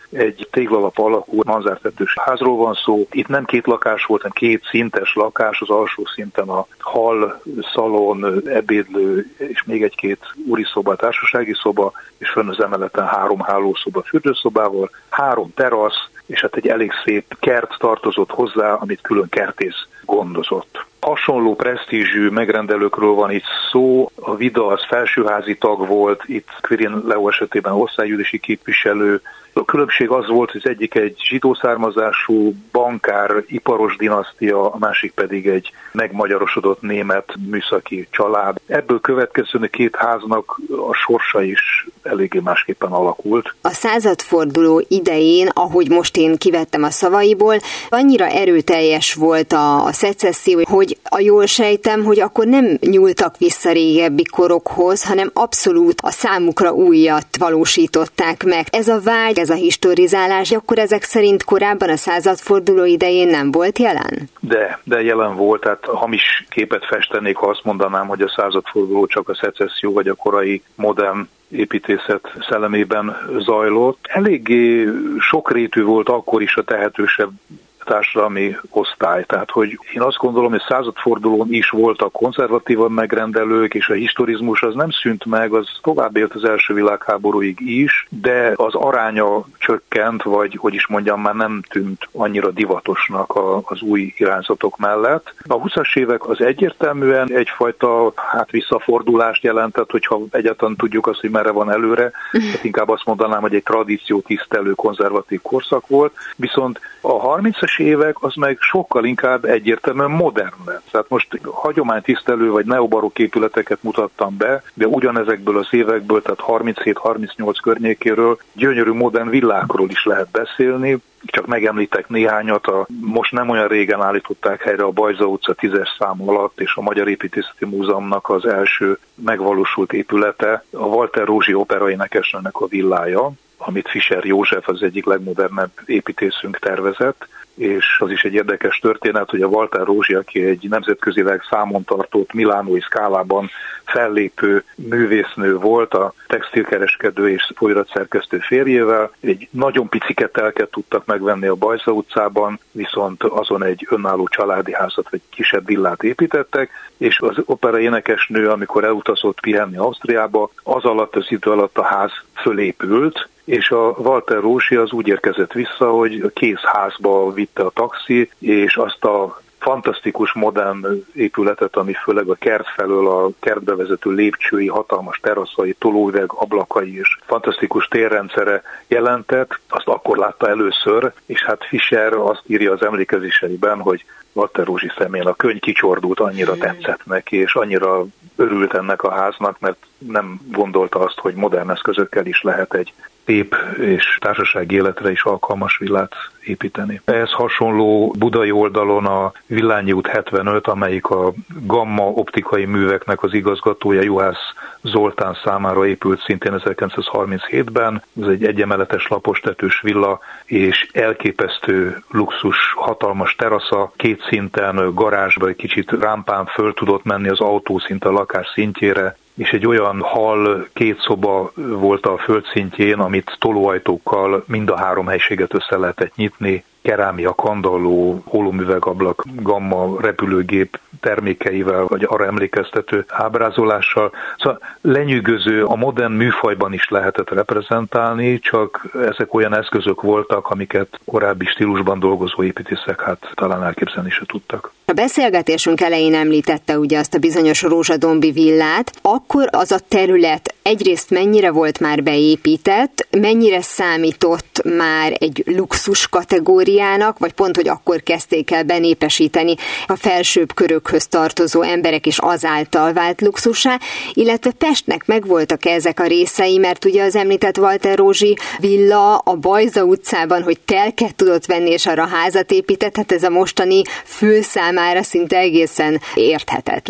egy téglalap alakú manzártetős házról van szó. Itt nem 2 lakás volt, hanem 2 szintes lakás, az alsó szinten a hall, szalon, ebédlő és még 1-2 úriszoba, társasági szoba, és fönn az emeleten 3 hálószoba fürdőszobával, 3 terasz, és hát egy elég szép kert tartozott hozzá, amit külön kertész gondozott. Hasonló presztízsű megrendelőkről van itt szó, a Vida az felsőházi tag volt, itt Quirin Leo esetében osztálygyűlési képviselő. A különbség az volt, hogy az egyik egy zsidó származású bankár, iparos dinasztia, a másik pedig egy megmagyarosodott német műszaki család. Ebből következően 2 háznak a sorsa is eléggé másképpen alakult. A századforduló idején, ahogy most én kivettem a szavaiból, annyira erőteljes volt a szecesszió, hogy jól sejtem, hogy akkor nem nyúltak vissza régebbi korokhoz, hanem abszolút a számukra újat valósították meg. Ez a vágy, ez a historizálás, akkor ezek szerint korábban a századforduló idején nem volt jelen? De jelen volt, tehát hamis képet festenék, ha azt mondanám, hogy a századforduló csak a szecesszió vagy a korai modern építészet szellemében zajlott. Eléggé sokrétű volt akkor is a tehetősebb társadalmi osztály. Tehát, hogy én azt gondolom, hogy századfordulón is voltak konzervatívan megrendelők, és a historizmus az nem szűnt meg, az tovább élt az első világháborúig is, de az aránya csökkent, vagy hogy is mondjam, már nem tűnt annyira divatosnak az új irányzatok mellett. A 20-as évek az egyértelműen egyfajta visszafordulást jelentett, hogyha egyáltalán tudjuk azt, hogy merre van előre, hát inkább azt mondanám, hogy egy tradíciótisztelő konzervatív korszak volt, viszont a 30-as évek az meg sokkal inkább egyértelműen modern lett. Tehát most hagyománytisztelő vagy neobarokk épületeket mutattam be, de ugyanezekből az évekből, tehát 37-38 környékéről gyönyörű modern villákról is lehet beszélni. Csak megemlítek néhányat, most nem olyan régen állították helyre a Bajza utca 10-es szám alatt, és a Magyar Építészeti Múzeumnak az első megvalósult épülete, a Walter Rózsi operaénekesnőnek a villája, amit Fischer József, az egyik legmodernebb építészünk tervezett, és az is egy érdekes történet, hogy a Walter Rózsi, aki egy nemzetközileg számon tartott milánói szkálában fellépő művésznő volt, a textilkereskedő és folyiratszerkesztő férjével, egy nagyon pici telket tudtak megvenni a Bajza utcában, viszont azon egy önálló családi házat vagy kisebb villát építettek, és az opera énekesnő, amikor elutazott pihenni Ausztriába, az alatt az idő alatt a ház fölépült, és a Walter Rózsi az úgy érkezett vissza, hogy kész házba vitte a taxi, és azt a fantasztikus modern épületet, ami főleg a kert felől, a kertbe vezető lépcsői, hatalmas teraszai, tolóüveg, ablakai és fantasztikus térrendszere jelentett, azt akkor látta először, és hát Fischer azt írja az emlékezéseiben, hogy Walter Rózsi szemén a könny kicsordult, annyira tetszett neki, és annyira örült ennek a háznak, mert nem gondolta azt, hogy modern eszközökkel is lehet egy szép és társasági életre is alkalmas villát építeni. Ehhez hasonló budai oldalon a Villányi út 75, amelyik a Gamma optikai műveknek az igazgatója, Juhász Zoltán számára épült szintén 1937-ben. Ez egy egyemeletes lapostetős villa, és elképesztő luxus, hatalmas terasza, 2 szinten, garázsba, egy kicsit rámpán föl tudott menni az autó szinte a lakás szintjére, és egy olyan hall 2 szoba volt a földszintjén, amit tolóajtókkal mind a 3 helységet össze lehetett nyitni, kerámia, kandalló, hólómüvegablak, Gamma repülőgép termékeivel, vagy arra emlékeztető ábrázolással. Szóval lenyűgöző, a modern műfajban is lehetett reprezentálni, csak ezek olyan eszközök voltak, amiket korábbi stílusban dolgozó építészek talán elképzelni se tudtak. A beszélgetésünk elején említette ugye azt a bizonyos rózsadombi villát, akkor az a terület egyrészt mennyire volt már beépített, mennyire számított már egy luxus kategóriának, vagy pont, hogy akkor kezdték el benépesíteni a felsőbb körökhöz tartozó emberek, és azáltal vált luxussá, illetve Pestnek megvoltak ezek a részei, mert ugye az említett Walter Rózsi villa a Bajza utcában, hogy telket tudott venni, és arra házat épített, hát ez a mostani fül számára szinte egészen érthetetlen.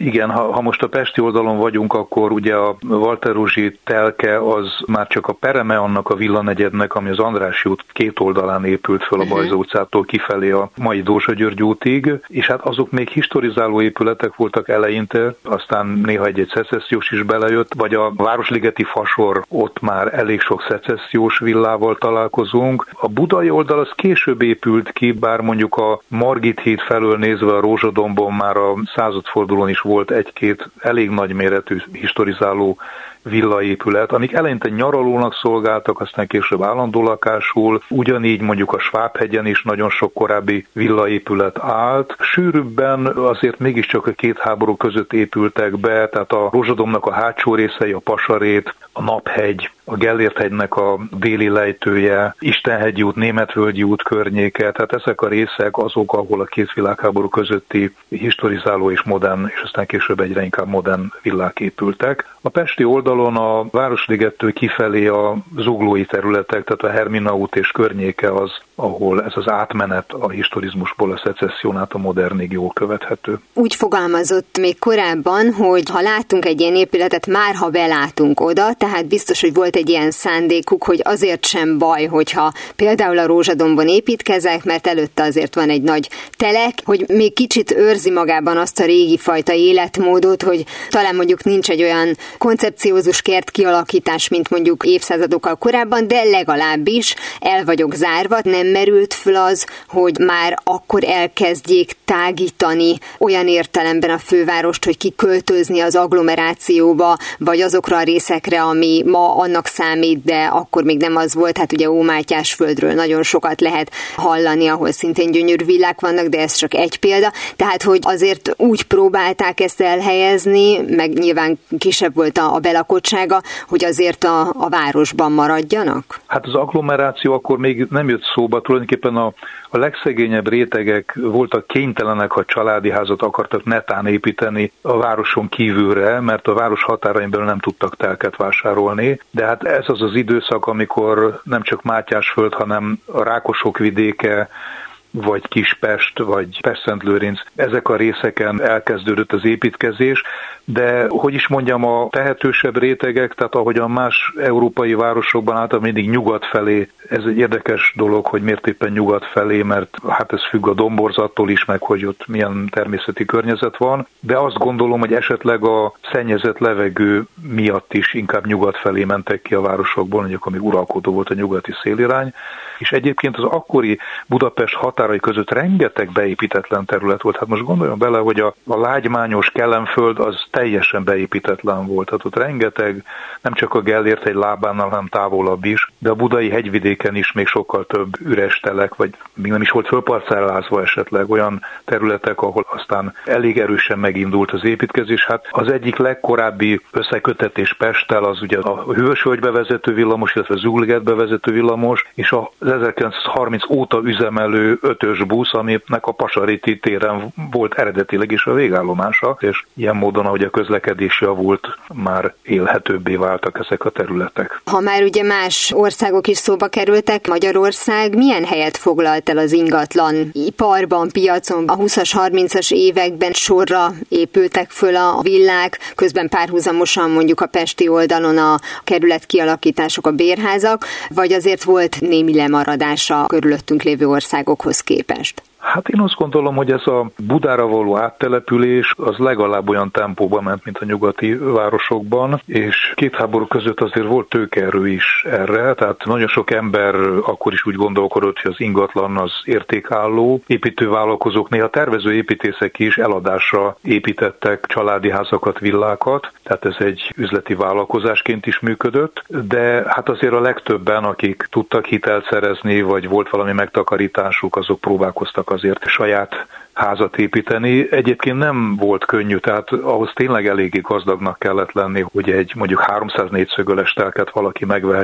Igen, ha most a pesti oldalon vagyunk, akkor ugye a Walterózsi telke az már csak a pereme annak a villanegyednek, ami az Andrássy út két oldalán épült föl a Bajza utcától kifelé a mai Dózsa-György útig, és hát azok még historizáló épületek voltak eleinte, aztán néha egy szecessziós is belejött, vagy a Városligeti fasor, ott már elég sok szecessziós villával találkozunk. A budai oldal az később épült ki, bár mondjuk a Margit híd felől nézve a Rózsadombon már a századfordulón is volt egy-két elég nagyméretű historizáló villaépület, amik eleinte nyaralónak szolgáltak, aztán később állandó lakásul, ugyanígy mondjuk a Svábhegyen is nagyon sok korábbi villaépület állt. Sűrűbben azért mégiscsak a két háború között épültek be, tehát a Rózsadombnak a hátsó részei, a Pasarét, a Naphegy, a Gellért-hegynek a déli lejtője, Istenhegyi út, Németvölgyi út környéke, tehát ezek a részek azok, ahol a két világháború közötti historizáló és modern, és aztán később egyre inkább modern villák épültek. A pesti oldalon a Városligettől kifelé a zuglói területek, tehát a Hermina út és környéke az, ahol ez az átmenet a historizmusból a szecesszión át a modernig jól követhető. Úgy fogalmazott még korábban, hogy ha látunk egy ilyen épületet, már ha belátunk oda, tehát biztos, hogy volt egy ilyen szándékuk, hogy azért sem baj, hogyha például a Rózsadombon építkezek, mert előtte azért van egy nagy telek, hogy még kicsit őrzi magában azt a régi fajta életmódot, hogy talán mondjuk nincs egy olyan koncepciózus kert kialakítás, mint mondjuk évszázadokkal korábban, de legalábbis el vagyok zárva, nem merült föl az, hogy már akkor elkezdjék tágítani olyan értelemben a fővárost, hogy kiköltözni az agglomerációba, vagy azokra a részekre, ami ma annak számít, de akkor még nem az volt. Hát ugye Ómátyásföldről nagyon sokat lehet hallani, ahol szintén gyönyörű villák vannak, de ez csak egy példa. Tehát, hogy azért úgy próbálták ezt elhelyezni, meg nyilván kisebb volt a belakottsága, hogy azért a városban maradjanak? Hát az agglomeráció akkor még nem jött szóba, tulajdonképpen a legszegényebb rétegek voltak kénytelenek, ha családi házat akartak netán építeni a városon kívülre, mert a város határain belül nem tudtak telket vásárolni, de hát ez az az időszak, amikor nem csak Mátyásföld, hanem a Rákosok vidéke, vagy Kispest, vagy Pest-Szentlőrinc, ezek a részeken elkezdődött az építkezés, de hogy is mondjam, a tehetősebb rétegek, tehát ahogyan más európai városokban általában mindig nyugat felé, ez egy érdekes dolog, hogy miért éppen nyugat felé, mert hát ez függ a domborzattól is, meg hogy ott milyen természeti környezet van, de azt gondolom, hogy esetleg a szennyezett levegő miatt is inkább nyugat felé mentek ki a városokból, mondjuk amíg uralkodó volt a nyugati szélirány, és egyébként az akkori Budapest határai között rengeteg beépítetlen terület volt. Hát most gondoljon bele, hogy a lágymányos Kellemföld az teljesen beépítetlen volt. Hát ott rengeteg, nem csak a Gellért-hegy lábánál, hanem távolabb is, de a budai hegyvidéken is még sokkal több üres telek, vagy még nem is volt fölparcellázva esetleg olyan területek, ahol aztán elég erősen megindult az építkezés. Hát az egyik legkorábbi összekötetés Pesttel az ugye a Hősvölgybe vezető villamos, illetve Zugligetbe vezető villamos, és az 1930 óta üzemelő 5-ös busz, aminek a Pasaréti téren volt eredetileg is a végállomása, és ilyen módon, ahogy a közlekedés javult, már élhetőbbé váltak ezek a területek. Ha már ugye más országok is szóba kerültek, Magyarország milyen helyet foglalt el az ingatlan iparban, piacon? A 20-as, 30-as években sorra épültek föl a villák, közben párhuzamosan mondjuk a pesti oldalon a kerület kialakítások, a bérházak, vagy azért volt némi lemaradása körülöttünk lévő országokhoz képest? Hát én azt gondolom, hogy ez a Budára való áttelepülés az legalább olyan tempóban ment, mint a nyugati városokban, és két háború között azért volt tőkeerő is erre, tehát nagyon sok ember akkor is úgy gondolkodott, hogy az ingatlan az értékálló. Építővállalkozók, néha tervező építészek is eladásra építettek családi házakat, villákat, tehát ez egy üzleti vállalkozásként is működött, de hát azért a legtöbben, akik tudtak hitelt szerezni, vagy volt valami megtakarításuk, azok próbálkoztak azért saját házat építeni. Egyébként nem volt könnyű, tehát ahhoz tényleg eléggé gazdagnak kellett lenni, hogy egy mondjuk 300 négyszögöles telket valaki megvehessen.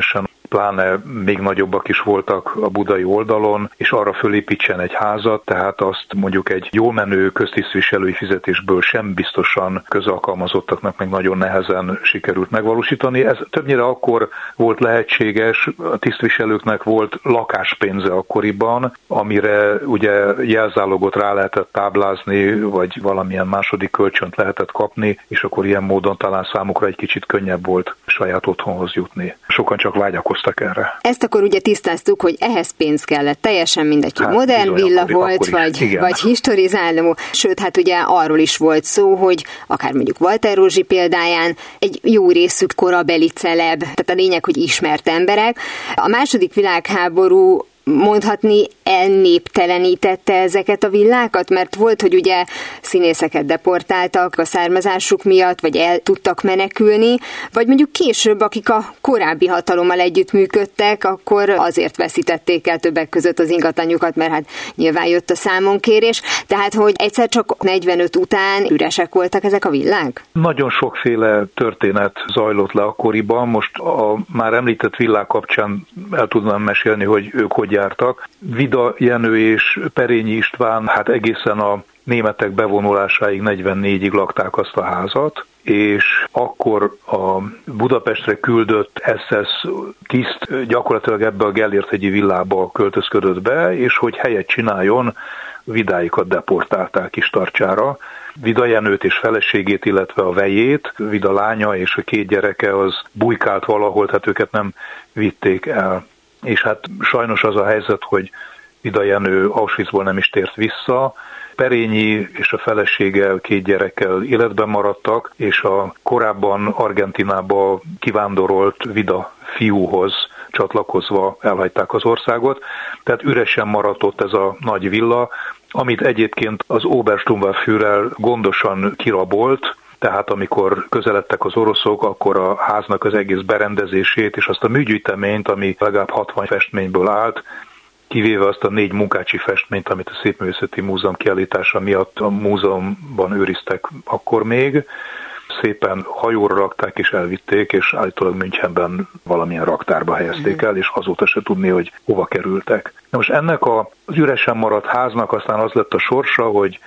pláne még nagyobbak is voltak a budai oldalon, és arra fölépítsen egy házat, tehát azt mondjuk egy jól menő köztisztviselői fizetésből sem biztosan közalkalmazottaknak meg nagyon nehezen sikerült megvalósítani. Ez többnyire akkor volt lehetséges, a tisztviselőknek volt lakáspénze akkoriban, amire ugye jelzálogot rá lehetett táblázni, vagy valamilyen második kölcsönt lehetett kapni, és akkor ilyen módon talán számukra egy kicsit könnyebb volt saját otthonhoz jutni. Sokan csak vágyakoztak erre. Ezt akkor ugye tisztáztuk, hogy ehhez pénz kellett. Teljesen mindegy, hogy modern villa volt, vagy historizáló. Sőt, hát ugye arról is volt szó, hogy akár mondjuk Walter Rózsi példáján egy jó részük korabeli celeb, tehát a lényeg, hogy ismert emberek. A második világháború mondhatni elnéptelenítette ezeket a villákat, mert volt, hogy ugye színészeket deportáltak a származásuk miatt, vagy el tudtak menekülni, vagy mondjuk később, akik a korábbi hatalommal együttműködtek, akkor azért veszítették el többek között az ingatlanjukat, mert hát nyilván jött a számonkérés, tehát hogy egyszer csak 45 után üresek voltak ezek a villák? Nagyon sokféle történet zajlott le akkoriban, most a már említett villák kapcsán el tudnám mesélni, hogy ők hogy jártak. Vida Jenő és Perényi István hát egészen a németek bevonulásáig 44-ig lakták azt a házat, és akkor a Budapestre küldött SS tiszt gyakorlatilag ebbe a Gellért-hegyi villába költözködött be, és hogy helyet csináljon, Vidáikat deportálták Kistarcsára. Vida Jenőt és feleségét, illetve a vejét, Vida lánya és a 2 gyereke az bujkált valahol, tehát őket nem vitték el. És hát sajnos az a helyzet, hogy Vida Jenő Auschwitzból nem is tért vissza, Perényi és a felesége 2 gyerekkel életben maradtak, és a korábban Argentinába kivándorolt Vida fiúhoz csatlakozva elhagyták az országot, tehát üresen maradt ott ez a nagy villa, amit egyébként az Obersturmbannführer gondosan kirabolt, tehát amikor közeledtek az oroszok, akkor a háznak az egész berendezését és azt a műgyűjteményt, ami legalább 60 festményből állt, kivéve azt a 4 munkácsi festményt, amit a Szépművészeti Múzeum kiállítása miatt a múzeumban őriztek akkor még, szépen hajóra rakták és elvitték, és állítólag Münchenben valamilyen raktárba helyezték el, és azóta se tudni, hogy hova kerültek. Na most ennek az üresen maradt háznak aztán az lett a sorsa, hogy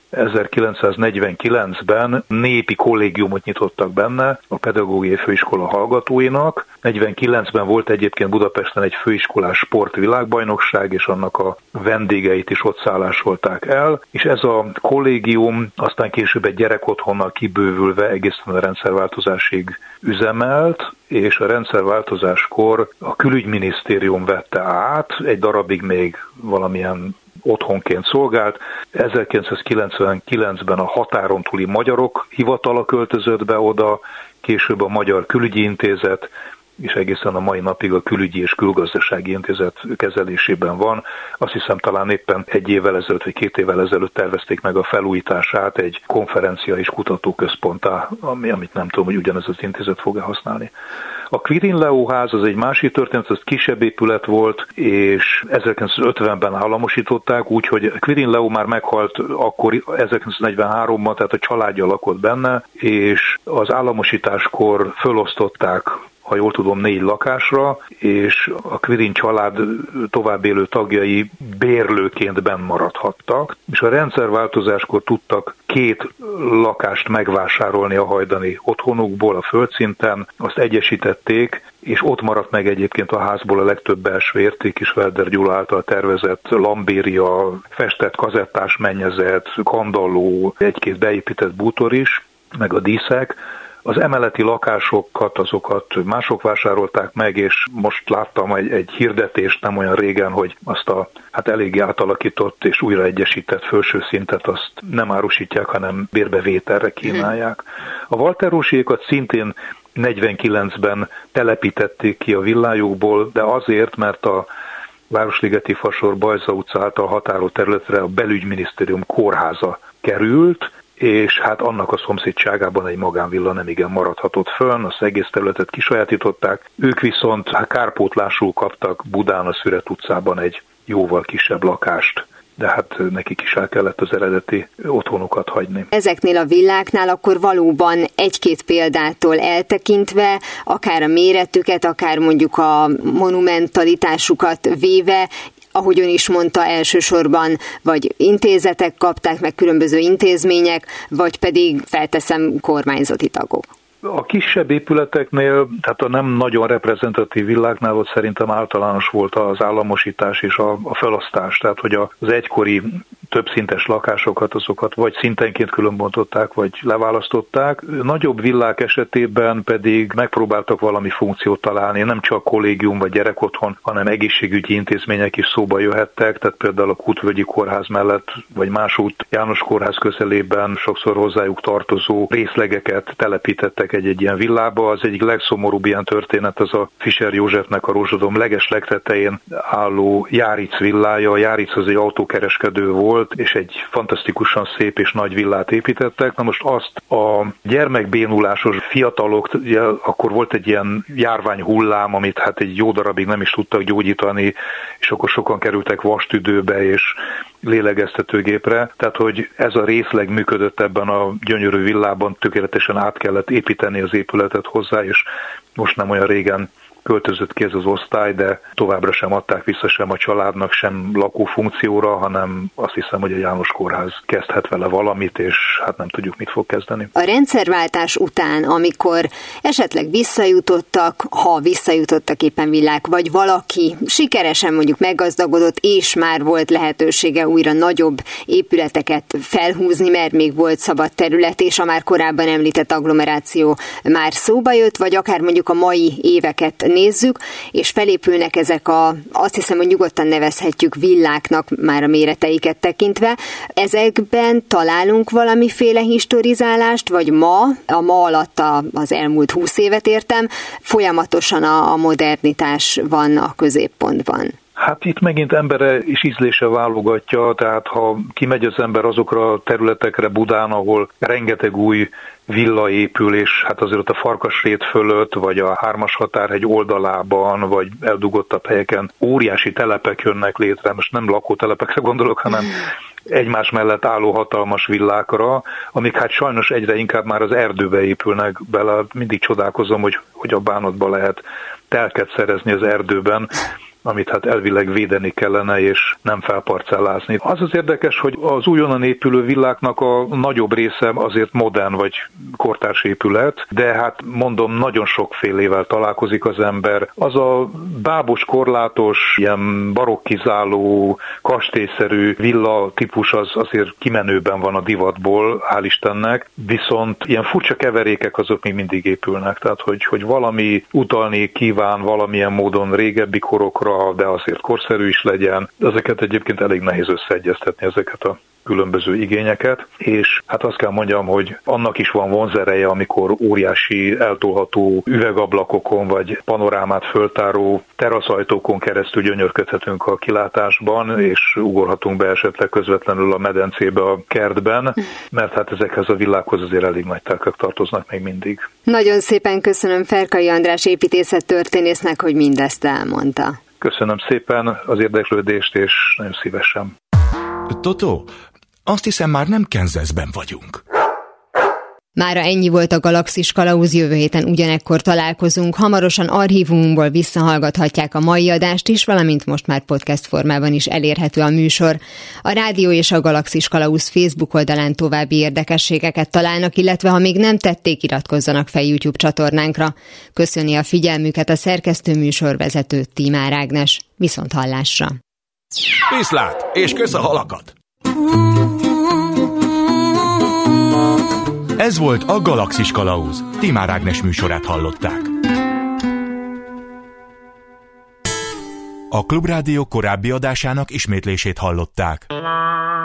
1949-ben népi kollégiumot nyitottak benne a pedagógiai főiskola hallgatóinak. 49-ben volt egyébként Budapesten egy főiskolás sportvilágbajnokság, és annak a vendégeit is ott szállásolták el, és ez a kollégium aztán később egy gyerekotthonnal kibővülve egészen a rendszerváltozásig üzemelt, és a rendszerváltozáskor a külügyminisztérium vette át, egy darabig még valamilyen otthonként szolgált. 1999-ben a határon túli magyarok hivatala költözött be oda, később a Magyar Külügyi Intézet, és egészen a mai napig a Külügyi és Külgazdasági Intézet kezelésében van. Azt hiszem talán éppen 1 évvel ezelőtt, vagy 2 évvel ezelőtt tervezték meg a felújítását egy konferencia és kutatóközponttá, amit nem tudom, hogy ugyanez az intézet fogja használni. A Quirin Leó ház az egy másik történet, az kisebb épület volt, és 1950-ben államosították, úgyhogy Quirin Leó már meghalt akkor 1943-ban, tehát a családja lakott benne, és az államosításkor fölosztották, ha jól tudom, 4 lakásra, és a Quirin család tovább élő tagjai bérlőként benn maradhattak, és a rendszerváltozáskor tudtak 2 lakást megvásárolni a hajdani otthonukból a földszinten, azt egyesítették, és ott maradt meg egyébként a házból a legtöbb belső érték is, Felder Gyula által tervezett lambéria, festett kazettás mennyezet, kandalló, 1-2 beépített bútor is, meg a díszek. Az emeleti lakásokat, azokat mások vásárolták meg, és most láttam egy hirdetést nem olyan régen, hogy azt a eléggé átalakított és újraegyesített felső szintet azt nem árusítják, hanem bérbevételre kínálják. A Walter Rózsiékat szintén 49-ben telepítették ki a villájukból, de azért, mert a Városligeti Fasor Bajza utca által határolt területre a Belügyminisztérium kórháza került, és hát annak a szomszédságában egy magánvilla nemigen maradhatott fönn, az egész területet kisajátították, ők viszont kárpótlásul kaptak Budán a Szüret utcában egy jóval kisebb lakást. de hát nekik is el kellett az eredeti otthonukat hagyni. Ezeknél a villáknál akkor valóban egy-két példától eltekintve, akár a méretüket, akár mondjuk a monumentalitásukat véve, ahogy ön is mondta, elsősorban vagy intézetek kapták, meg különböző intézmények, vagy pedig felteszem kormányzati tagok. A kisebb épületeknél, tehát a nem nagyon reprezentatív villáknál ott szerintem általános volt az államosítás és a felosztás, tehát hogy az egykori többszintes lakásokat, azokat vagy szintenként különbontották, vagy leválasztották. Nagyobb villák esetében pedig megpróbáltak valami funkciót találni, nem csak kollégium vagy gyerekotthon, hanem egészségügyi intézmények is szóba jöhettek, tehát például a Kútvölgyi Kórház mellett, vagy másút János Kórház közelében sokszor hozzájuk tartozó részlegeket telepítettek egy ilyen villába. Az egyik legszomorúbb ilyen történet az a Fischer Józsefnek a Rózsadom legtetején álló Járic villája. A Járic az egy autókereskedő volt, és egy fantasztikusan szép és nagy villát építettek. Na most azt a gyermekbénulásos fiatalok, akkor volt egy ilyen járványhullám, amit hát egy jó darabig nem is tudtak gyógyítani, és akkor sokan kerültek vastüdőbe és lélegeztetőgépre. Tehát, hogy ez a részleg működött ebben a gyönyörű villában, tökéletesen át kellett építeni az épületet hozzá, és most nem olyan régen költözött ki ez az osztály, de továbbra sem adták vissza sem a családnak, sem lakófunkcióra, hanem azt hiszem, hogy a János Kórház kezdhet vele valamit, és hát nem tudjuk, mit fog kezdeni. A rendszerváltás után, amikor esetleg visszajutottak, ha visszajutottak éppen villák, vagy valaki sikeresen mondjuk meggazdagodott, és már volt lehetősége újra nagyobb épületeket felhúzni, mert még volt szabad terület, és a már korábban említett agglomeráció már szóba jött, vagy akár mondjuk a mai éveket nézzük, és felépülnek ezek azt hiszem, hogy nyugodtan nevezhetjük villáknak már a méreteiket tekintve. Ezekben találunk valamiféle historizálást, vagy a ma alatt az elmúlt 20 évet értem, folyamatosan a modernitás van a középpontban. Hát itt megint embere és ízlése válogatja, tehát ha kimegy az ember azokra a területekre Budán, ahol rengeteg új villa épül, és hát azért a Farkasrét fölött, vagy a Hármas határhegy oldalában, vagy eldugottabb helyeken óriási telepek jönnek létre, most nem lakótelepekre gondolok, hanem egymás mellett álló hatalmas villákra, amik hát sajnos egyre inkább már az erdőbe épülnek bele. Mindig csodálkozom, hogy a bánatba lehet telket szerezni az erdőben, amit hát elvileg védeni kellene, és nem felparcellázni. Az érdekes, hogy az újonnan épülő villáknak a nagyobb része azért modern vagy kortárs épület, de hát mondom, nagyon sokfélével találkozik az ember. Az a bábos, korlátos, ilyen barokkizáló, kastélyszerű villa típus az azért kimenőben van a divatból, hál' Istennek, viszont ilyen furcsa keverékek azok még mindig épülnek, tehát hogy valami utalni kíván valamilyen módon régebbi korokra, de azért korszerű is legyen. Ezeket egyébként elég nehéz összeegyeztetni, ezeket a különböző igényeket, és hát azt kell mondjam, hogy annak is van vonzereje, amikor óriási eltolható üvegablakokon vagy panorámát föltáró teraszajtókon keresztül gyönyörködhetünk a kilátásban, és ugorhatunk be esetleg közvetlenül a medencébe a kertben, mert hát ezekhez a villákhoz azért elég nagy telkek tartoznak még mindig. Nagyon szépen köszönöm Ferkai András építészettörténésznek, hogy mindezt elmondta. Köszönöm szépen az érdeklődést, és nagyon szívesen. Totó, azt hiszem már nem Kansasben vagyunk. Mára ennyi volt a Galaxis Kalauz, jövő héten ugyanekkor találkozunk. Hamarosan archívumunkból visszahallgathatják a mai adást is, valamint most már podcast formában is elérhető a műsor. A rádió és a Galaxis Kalauz Facebook oldalán további érdekességeket találnak, illetve ha még nem tették, iratkozzanak fel YouTube csatornánkra. Köszöni a figyelmüket a szerkesztő műsorvezető Tímár Ágnes. Viszonthallásra! Viszlát, és kösz a halakat! Ez volt a Galaxis Kalauz. Tímár Ágnes műsorát hallották. A Klubrádió korábbi adásának ismétlését hallották.